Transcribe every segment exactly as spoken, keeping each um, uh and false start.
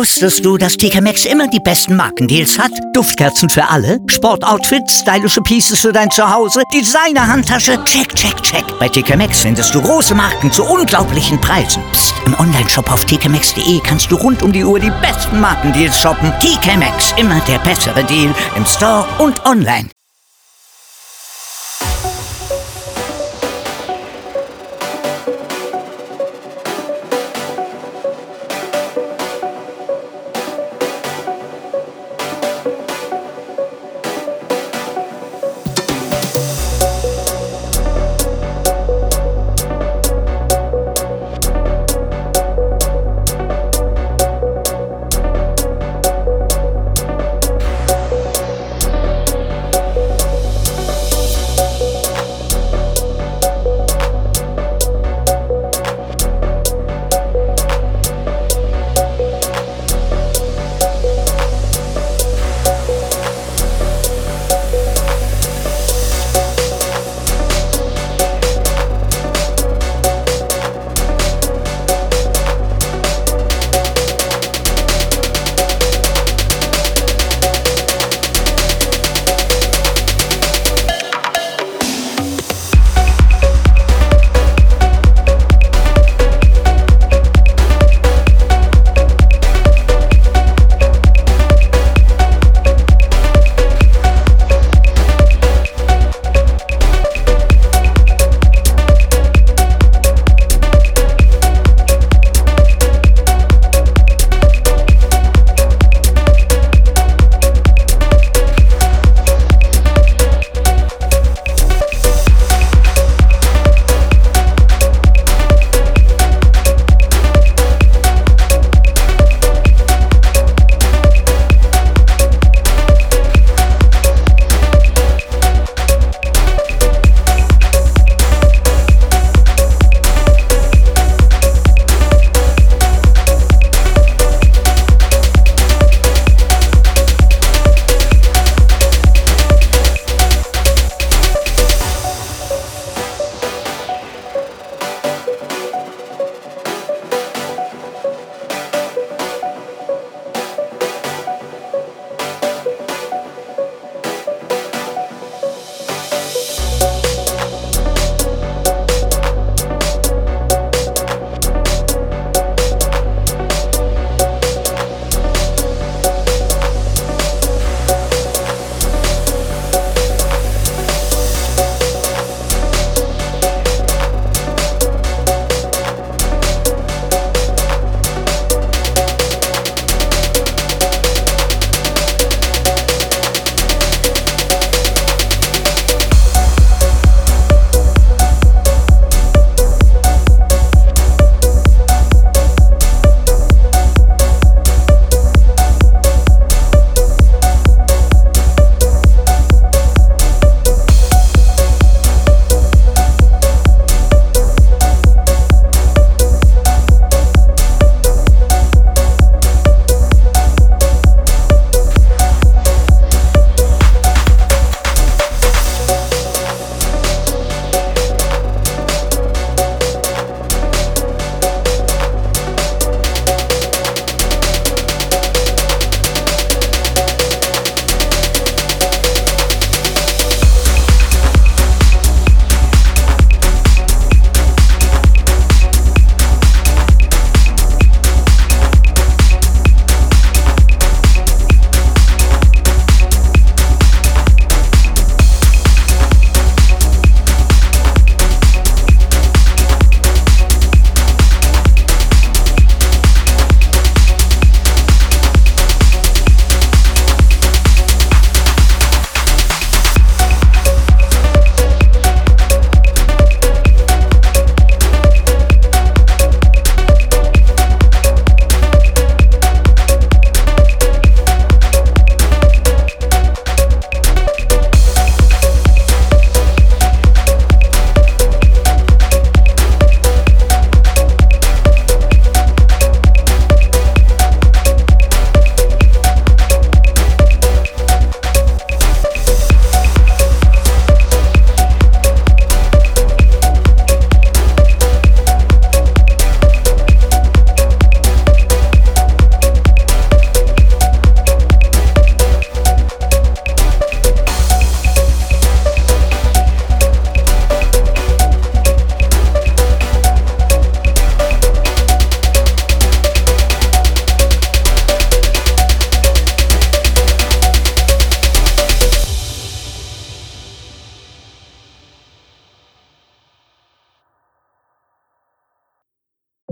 Wusstest du, dass T K Maxx immer die besten Markendeals hat? Duftkerzen für alle, Sportoutfits, stylische Pieces für dein Zuhause, Designer-Handtasche, check, check, check. Bei T K Maxx findest du große Marken zu unglaublichen Preisen. Psst. Im Onlineshop auf t k maxx punkt de kannst du rund um die Uhr die besten Markendeals shoppen. T K Maxx, immer der bessere Deal im Store und online.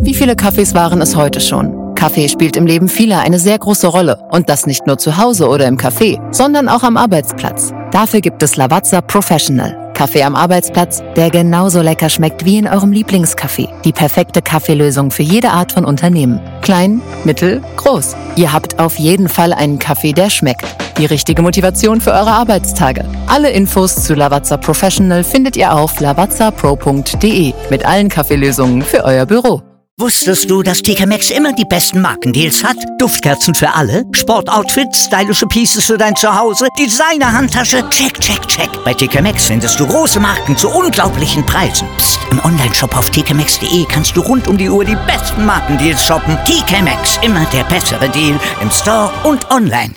Wie viele Kaffees waren es heute schon? Kaffee spielt im Leben vieler eine sehr große Rolle. Und das nicht nur zu Hause oder im Café, sondern auch am Arbeitsplatz. Dafür gibt es Lavazza Professional. Kaffee am Arbeitsplatz, der genauso lecker schmeckt wie in eurem Lieblingscafé. Die perfekte Kaffeelösung für jede Art von Unternehmen. Klein, mittel, groß. Ihr habt auf jeden Fall einen Kaffee, der schmeckt. Die richtige Motivation für eure Arbeitstage. Alle Infos zu Lavazza Professional findet ihr auf lavazza pro punkt de mit allen Kaffeelösungen für euer Büro. Wusstest du, dass T K Maxx immer die besten Markendeals hat? Duftkerzen für alle, Sportoutfits, stylische Pieces für dein Zuhause, Designer-Handtasche, check, check, check. Bei T K Maxx findest du große Marken zu unglaublichen Preisen. Psst. Im Onlineshop auf t k maxx punkt de kannst du rund um die Uhr die besten Markendeals shoppen. T K Maxx, immer der bessere Deal im Store und online.